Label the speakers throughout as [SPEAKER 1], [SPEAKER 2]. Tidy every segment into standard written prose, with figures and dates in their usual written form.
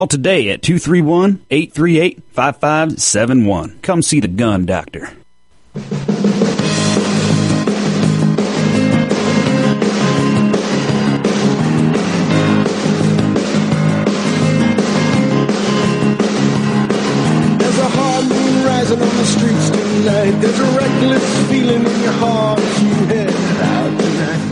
[SPEAKER 1] Call today at 231-838-5571. Come see the gun doctor.
[SPEAKER 2] There's a hard moon rising on the streets tonight. There's a reckless feeling in your heart as you head out tonight.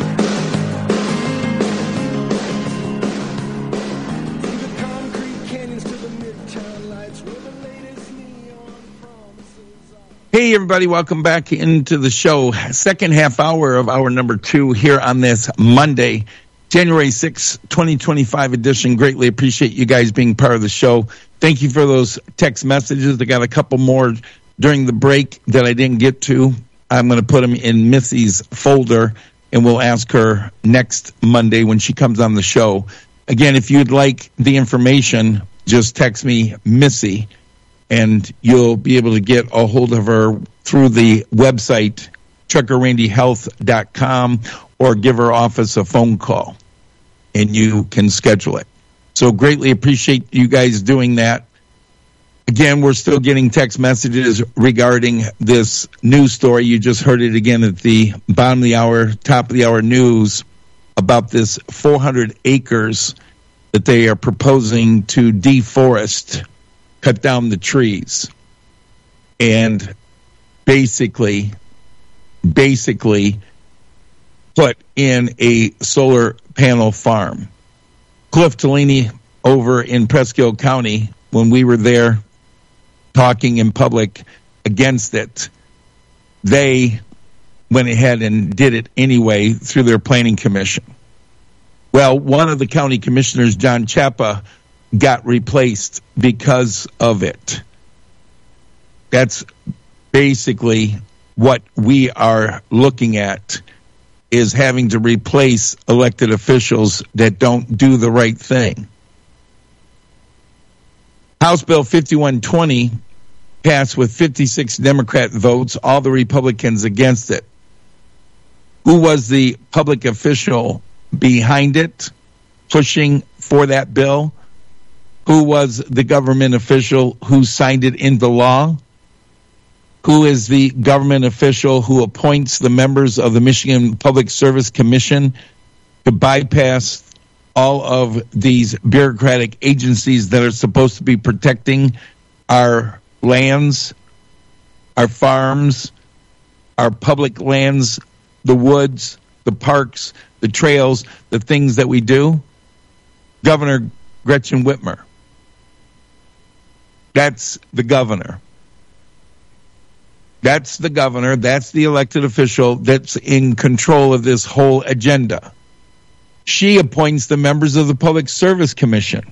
[SPEAKER 3] Hey, everybody, welcome back into the show. Second half hour of hour number 2 here on this Monday, January 6, 2025 edition. Greatly appreciate you guys being part of the show. Thank you for those text messages. I got a couple more during the break that I didn't get to. I'm going to put them in Missy's folder, and we'll ask her next Monday when she comes on the show. Again, if you'd like the information, just text me Missy, and you'll be able to get a hold of her through the website, truckerrandyhealth.com, or give her office a phone call, and you can schedule it. So greatly appreciate you guys doing that. Again, we're still getting text messages regarding this news story. You just heard it again at the bottom of the hour, top of the hour news about this 400 acres that they are proposing to deforest, cut down the trees, and basically put in a solar panel farm. Cliff Tellini over in Presque County, when we were there talking in public against it, they went ahead and did it anyway through their planning commission. Well, one of the county commissioners, John Chapa, got replaced because of it. That's basically what we are looking at, is having to replace elected officials that don't do the right thing. House Bill 5120 passed with 56 Democrat votes, all the Republicans against it. Who was the public official behind it, pushing for that bill? Who was the government official who signed it into law? Who is the government official who appoints the members of the Michigan Public Service Commission to bypass all of these bureaucratic agencies that are supposed to be protecting our lands, our farms, our public lands, the woods, the parks, the trails, the things that we do? Governor Gretchen Whitmer. That's the governor. That's the governor. That's the elected official that's in control of this whole agenda. She appoints the members of the Public Service Commission.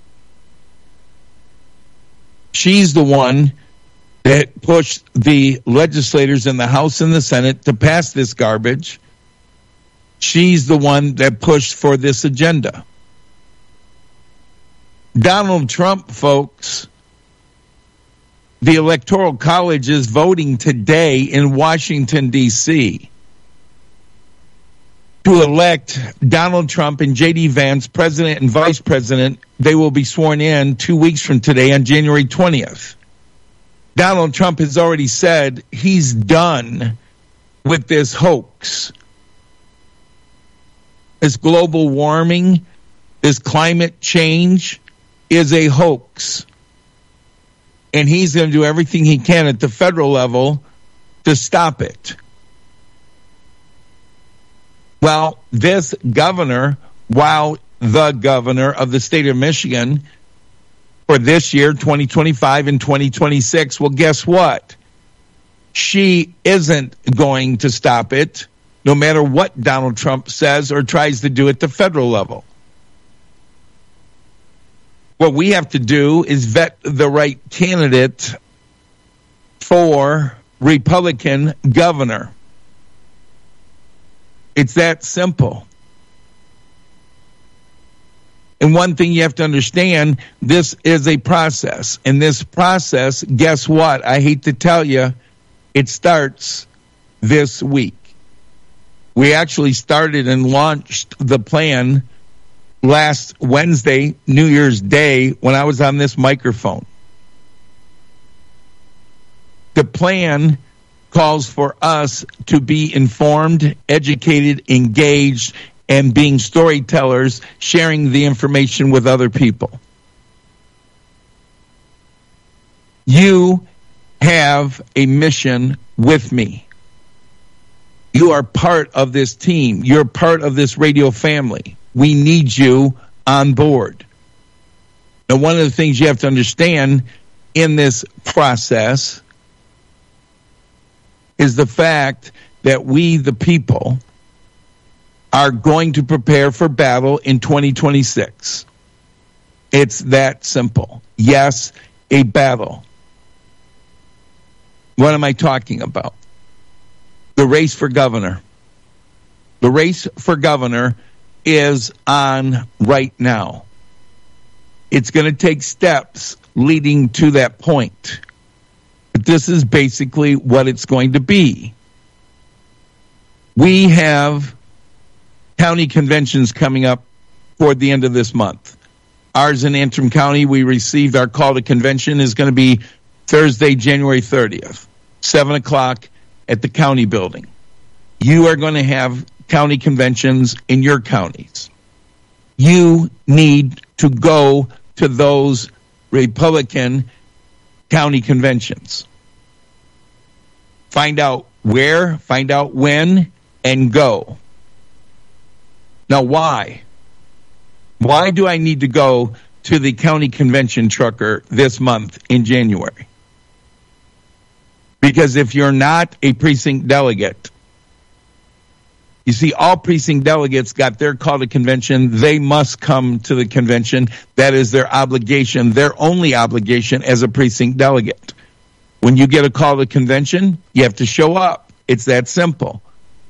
[SPEAKER 3] She's the one that pushed the legislators in the House and the Senate to pass this garbage. She's the one that pushed for this agenda. Donald Trump, folks, the Electoral College is voting today in Washington, D.C. to elect Donald Trump and J.D. Vance, president and vice president. They will be sworn in 2 weeks from today on January 20th. Donald Trump has already said he's done with this hoax. This global warming, this climate change is a hoax. And he's going to do everything he can at the federal level to stop it. Well, this governor, while the governor of the state of Michigan for this year, 2025 and 2026, well, guess what? She isn't going to stop it, no matter what Donald Trump says or tries to do at the federal level. What we have to do is vet the right candidate for Republican governor. It's that simple. And one thing you have to understand, this is a process. And this process, guess what? I hate to tell you, it starts this week. We actually started and launched the plan last Wednesday, New Year's Day, when I was on this microphone. The plan calls for us to be informed, educated, engaged, and being storytellers, sharing the information with other people. You have a mission with me. You are part of this team. You're part of this radio family. We need you on board. Now, one of the things you have to understand in this process is the fact that we, the people, are going to prepare for battle in 2026. It's that simple. Yes, a battle. What am I talking about? The race for governor. The race for governor is on right now. It's going to take steps leading to that point. But this is basically what it's going to be. We have county conventions coming up toward the end of this month. Ours in Antrim County, we received our call to convention is going to be Thursday, January 30th, 7 o'clock at the county building. You are going to have county conventions in your counties. You need to go to those Republican county conventions. Find out where, find out when, and go. Now, why? Why do I need to go to the county convention, Trucker, this month in January? Because if you're not a precinct delegate, you see, all precinct delegates got their call to convention. They must come to the convention. That is their obligation, their only obligation as a precinct delegate. When you get a call to convention, you have to show up. It's that simple.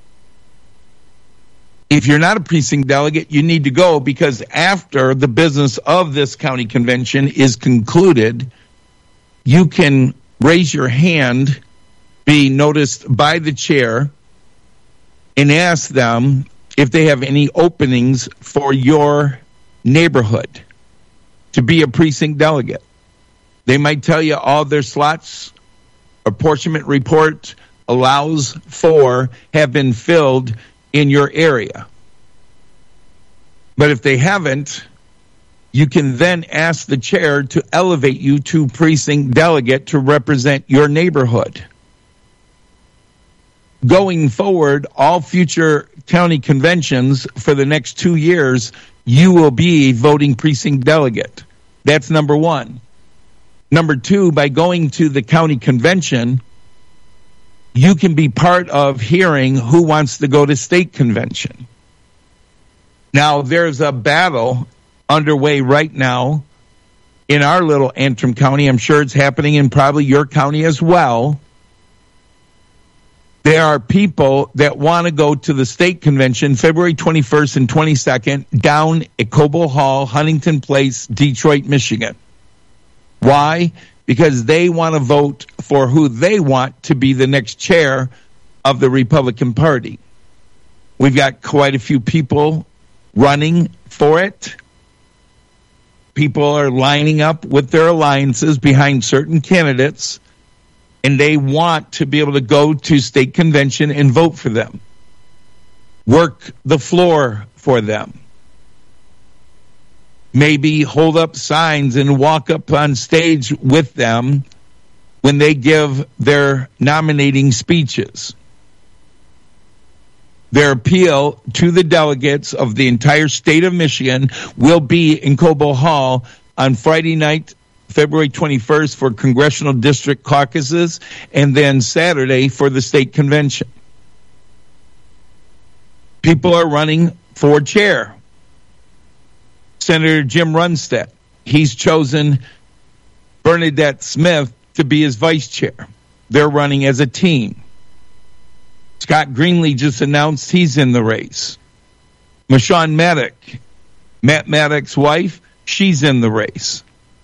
[SPEAKER 3] If you're not a precinct delegate, you need to go, because after the business of this county convention is concluded, you can raise your hand, be noticed by the chair, and ask them if they have any openings for your neighborhood to be a precinct delegate. They might tell you all their slots, apportionment report allows for, have been filled in your area. But if they haven't, you can then ask the chair to elevate you to precinct delegate to represent your neighborhood. Going forward, all future county conventions for the next 2 years, you will be a voting precinct delegate. That's number one. Number two, by going to the county convention, you can be part of hearing who wants to go to state convention. Now, there's a battle underway right now in our little Antrim County. I'm sure it's happening in probably your county as well. There are people that want to go to the state convention February 21st and 22nd down at Cobo Hall, Huntington Place, Detroit, Michigan. Why? Because they want to vote for who they want to be the next chair of the Republican Party. We've got quite a few people running for it. People are lining up with their alliances behind certain candidates, and they want to be able to go to state convention and vote for them. Work the floor for them. Maybe hold up signs and walk up on stage with them when they give their nominating speeches. Their appeal to the delegates of the entire state of Michigan will be in Cobo Hall on Friday night, February 21st for congressional district caucuses, and then Saturday for the state convention. People are running for chair. Senator Jim Runstedt, he's chosen Bernadette Smith to be his vice chair. They're running as a team. Scott Greenlee just announced he's in the race. Michonne Maddock, Matt Maddock's wife, she's in the race.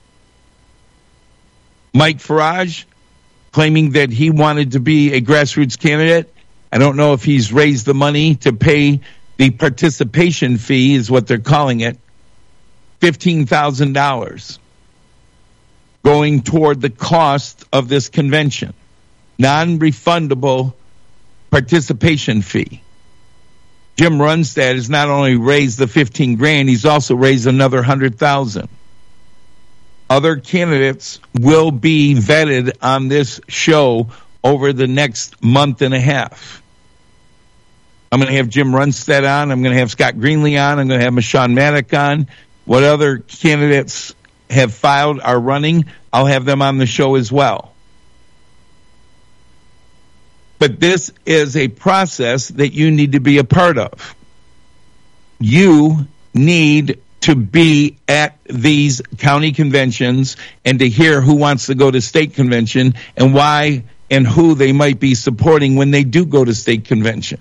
[SPEAKER 3] Mike Farage, claiming that he wanted to be a grassroots candidate. I don't know if he's raised the money to pay the participation fee, is what they're calling it, $15,000 going toward the cost of this convention. Non-refundable participation fee. Jim Runstad has not only raised the $15,000, he's also raised another $100,000. Other candidates will be vetted on this show over the next month and a half. I'm going to have Jim Runstad on. I'm going to have Scott Greenlee on. I'm going to have Michonne Maddock on. What other candidates have filed, are running, I'll have them on the show as well. But this is a process that you need to be a part of. You need to be at these county conventions and to hear who wants to go to state convention and why and who they might be supporting when they do go to state convention.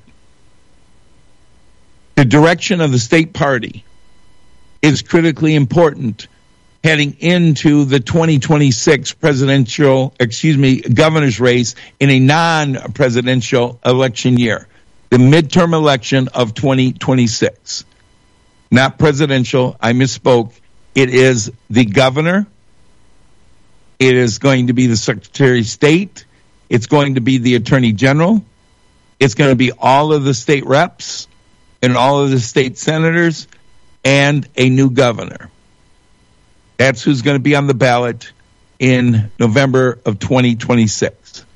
[SPEAKER 3] The direction of the state party is critically important heading into the 2026 governor's race in a non-presidential election year, the midterm election of 2026. Not presidential, I misspoke. It is the governor. It is going to be the Secretary of State. It's going to be the Attorney General. It's going to be all of the state reps and all of the state senators and a new governor. That's who's going to be on the ballot in November of 2026.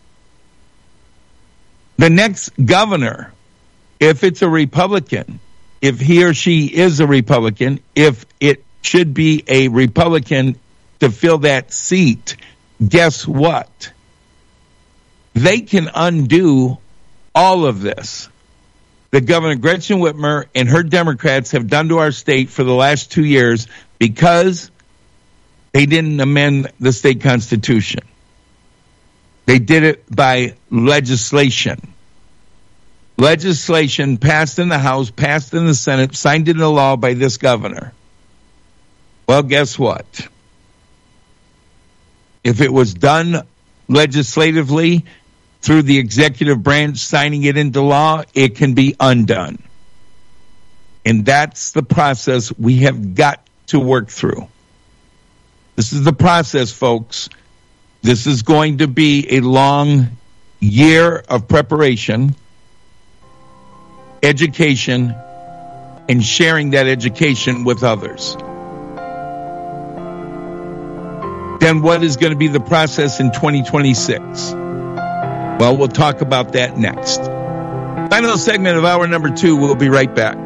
[SPEAKER 3] The next governor, if it's a Republican, if he or she is a Republican, if it should be a Republican to fill that seat, guess what? They can undo all of this that Governor Gretchen Whitmer and her Democrats have done to our state for the last 2 years because they didn't amend the state constitution. They did it by legislation. Legislation passed in the House, passed in the Senate, signed into law by this governor. Well, guess what? If it was done legislatively through the executive branch signing it into law, it can be undone. And that's the process we have got to work through. This is the process, folks. This is going to be a long year of preparation, education, and sharing that education with others. Then what is going to be the process in 2026? Well, we'll talk about that next. Final segment of hour number 2. We'll be right back.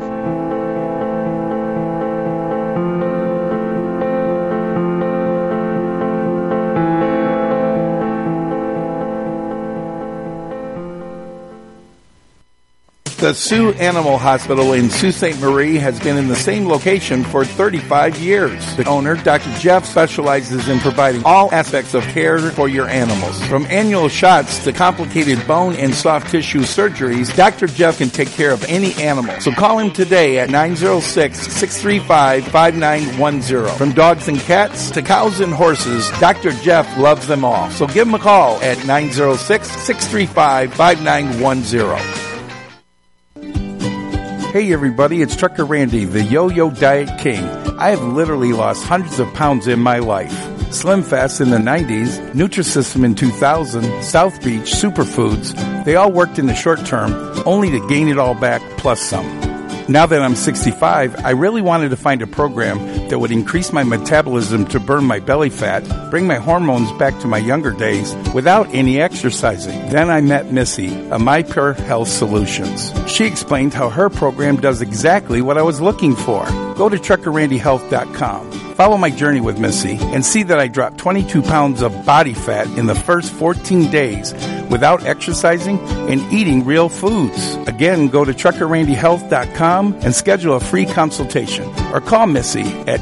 [SPEAKER 4] The Sioux Animal Hospital in Sault Ste. Marie has been in the same location for 35 years. The owner, Dr. Jeff, specializes in providing all aspects of care for your animals. From annual shots to complicated bone and soft tissue surgeries, Dr. Jeff can take care of any animal. So call him today at 906-635-5910. From dogs and cats to cows and horses, Dr. Jeff loves them all. So give him a call at 906-635-5910. Hey everybody, it's Trucker Randy, the Yo-Yo Diet King. I have literally lost hundreds of pounds in my life. Slim Fast in the 90s, Nutrisystem in 2000, South Beach, Superfoods, they all worked in the short term, only to gain it all back plus some. Now that I'm 65, I really wanted to find a program that would increase my metabolism to burn my belly fat, bring my hormones back to my younger days without any exercising. Then I met Missy of My Pure Health Solutions. She explained how her program does exactly what I was looking for. Go to TruckerRandyHealth.com. Follow my journey with Missy and see that I dropped 22 pounds of body fat in the first 14 days without exercising and eating real foods. Again, go to TruckerRandyHealth.com and schedule a free consultation or call Missy at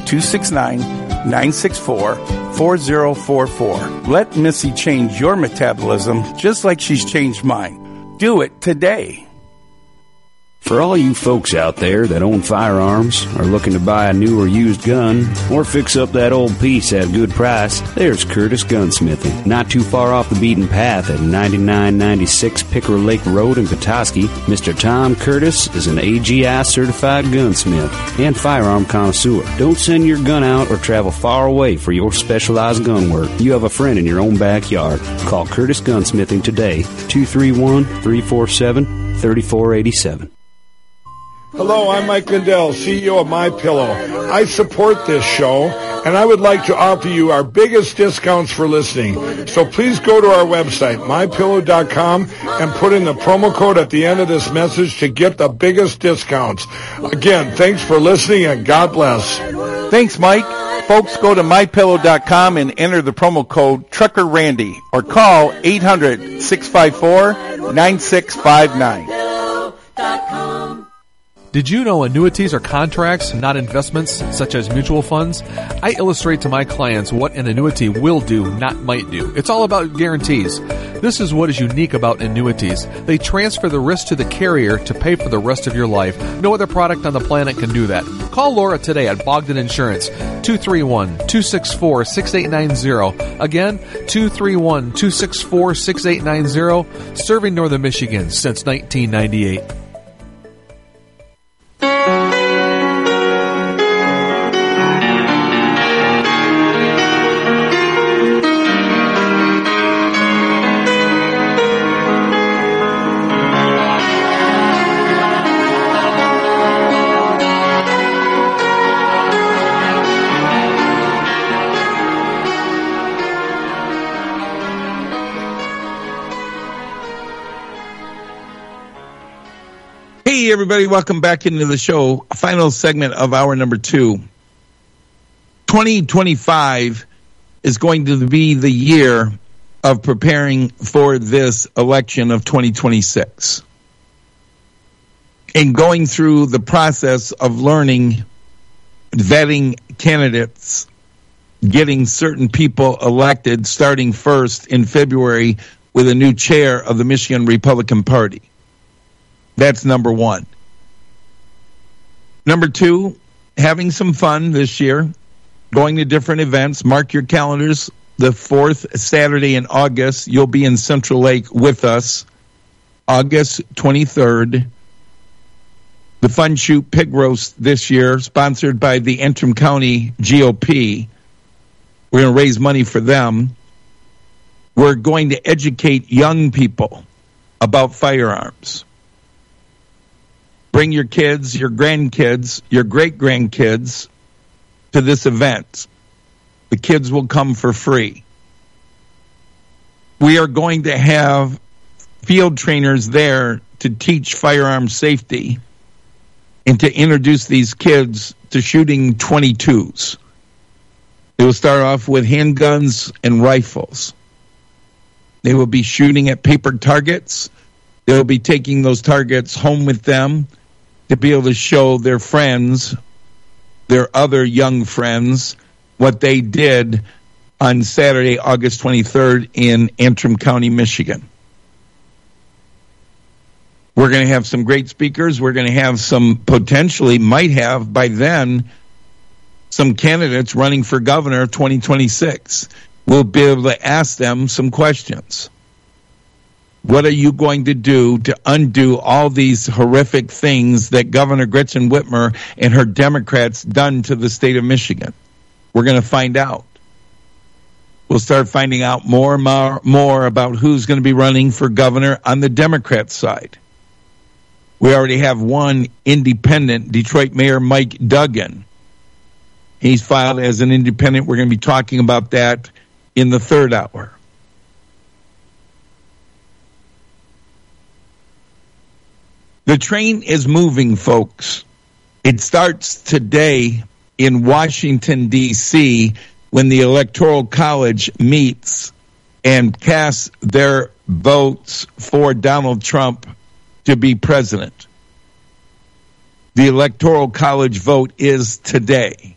[SPEAKER 4] 269-964-4044. Let Missy change your metabolism just like she's changed mine. Do it today.
[SPEAKER 1] For all you folks out there that own firearms, are looking to buy a new or used gun, or fix up that old piece at a good price, there's Curtis Gunsmithing. Not too far off the beaten path at 9996 Pickerel Lake Road in Petoskey, Mr. Tom Curtis is an AGI certified gunsmith and firearm connoisseur. Don't send your gun out or travel far away for your specialized gun work. You have a friend in your own backyard. Call Curtis Gunsmithing today, 231-347-3487.
[SPEAKER 5] Hello, I'm Mike Lindell, CEO of MyPillow. I support this show, and I would like to offer you our biggest discounts for listening. So please go to our website, MyPillow.com, and put in the promo code at the end of this message to get the biggest discounts. Again, thanks for listening, and God bless.
[SPEAKER 4] Thanks, Mike. Folks, go to MyPillow.com and enter the promo code TruckerRandy or call 800-654-9659.
[SPEAKER 6] Did you know annuities are contracts, not investments, such as mutual funds? I illustrate to my clients what an annuity will do, not might do. It's all about guarantees. This is what is unique about annuities. They transfer the risk to the carrier to pay for the rest of your life. No other product on the planet can do that. Call Laura today at Bogdan Insurance, 231-264-6890. Again, 231-264-6890, serving Northern Michigan since 1998.
[SPEAKER 3] Hey, everybody, welcome back into the show. Final segment of hour number 2. 2025 is going to be the year of preparing for this election of 2026. And going through the process of learning, vetting candidates, getting certain people elected, starting first in February with a new chair of the Michigan Republican Party. That's number 1. Number 2, having some fun this year, going to different events. Mark your calendars. The 4th Saturday in August, you'll be in Central Lake with us. August 23rd. The Fun Shoot Pig Roast this year, sponsored by the Antrim County GOP. We're going to raise money for them. We're going to educate young people about firearms. Bring your kids, your grandkids, your great-grandkids to this event. The kids will come for free. We are going to have field trainers there to teach firearm safety and to introduce these kids to shooting .22s. They will start off with handguns and rifles. They will be shooting at paper targets. They will be taking those targets home with them to be able to show their friends, their other young friends, what they did on Saturday, August 23rd in Antrim County, Michigan. We're going to have some great speakers. We're going to have some potentially, might have by then, some candidates running for governor of 2026. We'll be able to ask them some questions. What are you going to do to undo all these horrific things that Governor Gretchen Whitmer and her Democrats done to the state of Michigan? We're going to find out. We'll start finding out more about who's going to be running for governor on the Democrat side. We already have one independent, Detroit Mayor Mike Duggan. He's filed as an independent. We're going to be talking about that in the third hour. The train is moving, folks. It starts today in Washington, D.C., when the Electoral College meets and casts their votes for Donald Trump to be president. The Electoral College vote is today.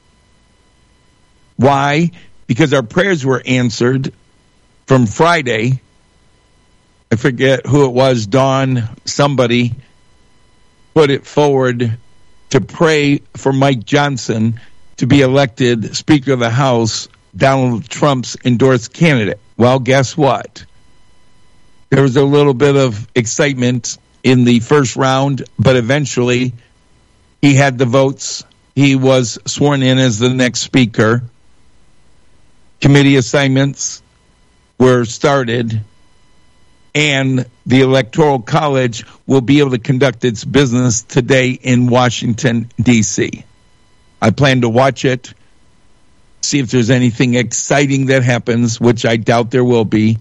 [SPEAKER 3] Why? Because our prayers were answered from Friday. I forget who it was, Dawn, somebody, put it forward to pray for Mike Johnson to be elected Speaker of the House, Donald Trump's endorsed candidate. Well, guess what? There was a little bit of excitement in the first round, but eventually he had the votes. He was sworn in as the next speaker. Committee assignments were started, and the Electoral College will be able to conduct its business today in Washington, D.C. I plan to watch it, see if there's anything exciting that happens, which I doubt there will be.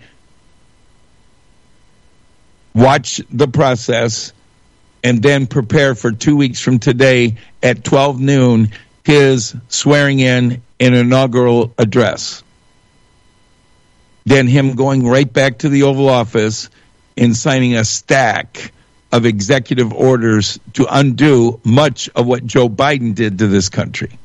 [SPEAKER 3] Watch the process, and then prepare for 2 weeks from today at 12 noon his swearing in and inaugural address. Then him going right back to the Oval Office and signing a stack of executive orders to undo much of what Joe Biden did to this country.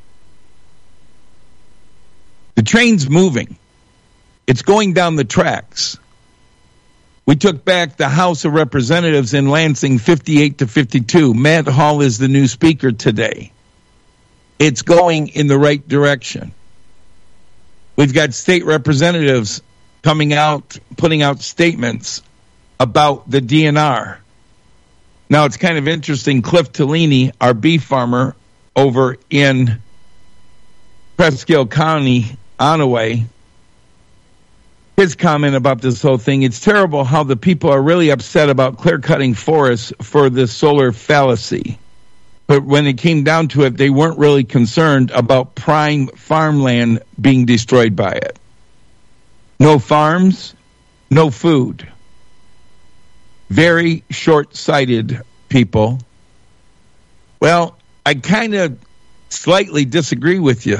[SPEAKER 3] The train's moving. It's going down the tracks. We took back the House of Representatives in Lansing 58-52. Matt Hall is the new speaker today. It's going in the right direction. We've got state representatives coming out, putting out statements about the DNR. Now, it's kind of interesting. Cliff Tellini, our beef farmer over in Presque County, Onaway, his comment about this whole thing, it's terrible how the people are really upset about clear-cutting forests for this solar fallacy. But when it came down to it, they weren't really concerned about prime farmland being destroyed by it. No farms, no food. Very short-sighted people. Well, I kind of slightly disagree with you.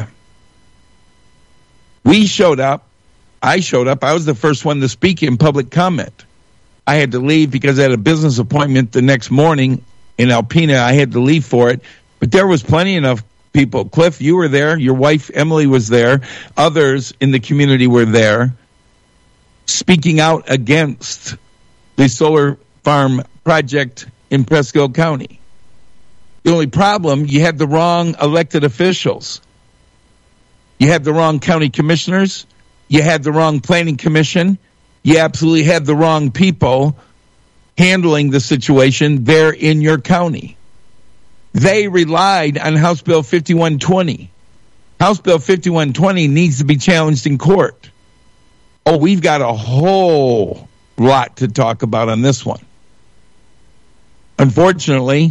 [SPEAKER 3] We showed up. I showed up. I was the first one to speak in public comment. I had to leave because I had a business appointment the next morning in Alpena. I had to leave for it. But there was plenty enough people. Cliff, you were there. Your wife, Emily, was there. Others in the community were there speaking out against the solar farm project in Presque County. The only problem, you had the wrong elected officials. You had the wrong county commissioners. You had the wrong planning commission. You absolutely had the wrong people handling the situation there in your county. They relied on House Bill 5120. House Bill 5120 needs to be challenged in court. Oh, we've got a whole lot to talk about on this one. Unfortunately,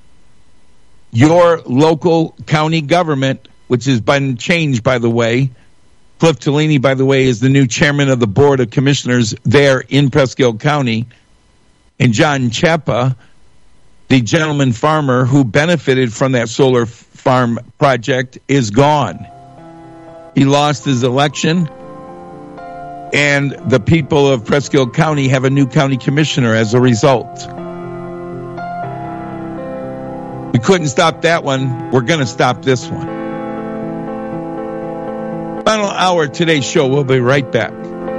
[SPEAKER 3] your local county government, which has been changed, by the way, Cliff Tellini, by the way, is the new chairman of the Board of Commissioners there in Presque County. And John Chapa, the gentleman farmer who benefited from that solar farm project, is gone. He lost his election, and the people of Presque County have a new county commissioner as a result. We couldn't stop that one. We're going to stop this one. Final hour of today's show. We'll be right back.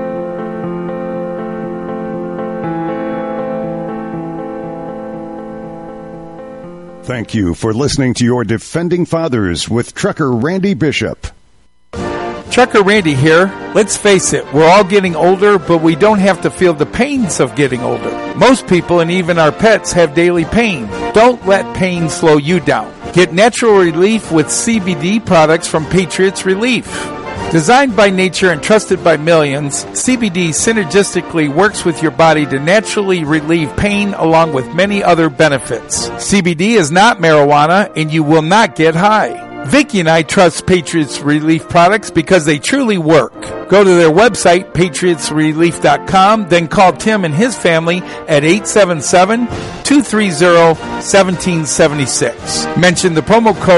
[SPEAKER 7] Thank you for listening to your Defending Fathers with Trucker Randy Bishop.
[SPEAKER 4] Trucker Randy here. Let's face it, we're all getting older, but we don't have to feel the pains of getting older. Most people and even our pets have daily pain. Don't let pain slow you down. Get natural relief with CBD products from Patriots Relief. Designed by nature and trusted by millions, CBD synergistically works with your body to naturally relieve pain along with many other benefits. CBD is not marijuana and you will not get high. Vicky and I trust Patriots Relief products because they truly work. Go to their website, patriotsrelief.com, then call Tim and his family at 877-230-1776. Mention the promo code